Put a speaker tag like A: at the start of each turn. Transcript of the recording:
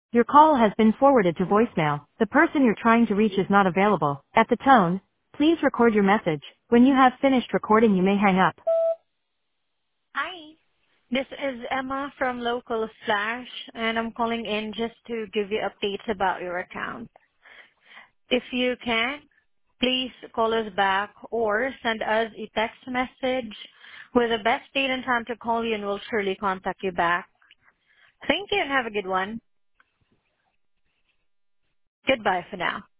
A: Your call has been forwarded to voicemail. The person you're trying to reach is not available. At the tone, please record your message. When you have finished recording, you may hang up.
B: Hi, this is Emma from Local Slash, and I'm calling in just to give you updates about your account. If you can, please call us back or send us a text message with the best date and time to call you, and we'll surely contact you back. Thank you and have a good one. Goodbye for now.